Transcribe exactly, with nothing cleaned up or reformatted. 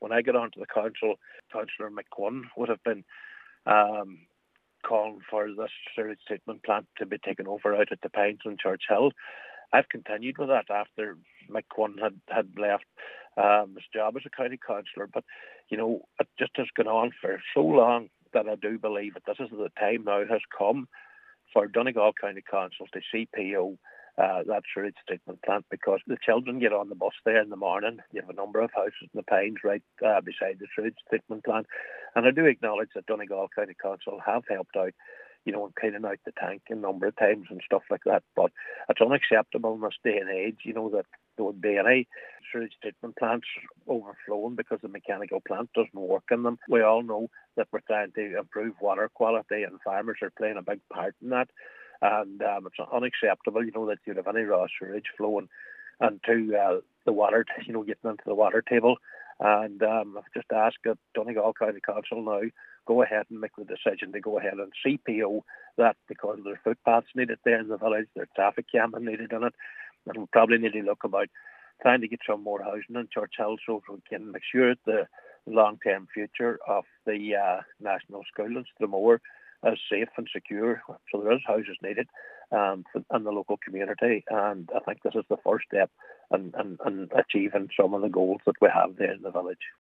when I got onto the council, Councillor McQuinn would have been um, calling for this sewage treatment plant to be taken over out at the Pines on Church Hill. I've continued with that after McQuinn had, had left um, his job as a county councillor. But, you know, it just has gone on for so long that I do believe that this is the time now has come for Donegal County Council to C P O uh, that sewage treatment plant, because the children get on the bus there in the morning. You have a number of houses in the Pines right uh, beside the sewage treatment plant. And I do acknowledge that Donegal County Council have helped out, you know, and cleaning out the tank a number of times and stuff like that. But it's unacceptable in this day and age, you know, that there would be any sewage treatment plants overflowing because the mechanical plant doesn't work in them. We all know that we're trying to improve water quality, and farmers are playing a big part in that. And um, it's unacceptable, you know, that you'd have any raw sewage flowing into uh, the water, you know, getting into the water table. And um, I've just asked that Donegal County Council now go ahead and make the decision to go ahead and C P O that, because there's footpaths needed there in the village, there's traffic jamming needed in it, and we'll probably need to look about trying to get some more housing in Church Hill so we can make sure the long-term future of the uh, National School in Stramore is safe and secure. So there is houses needed um, in the local community, and I think this is the first step in, in, in achieving some of the goals that we have there in the village.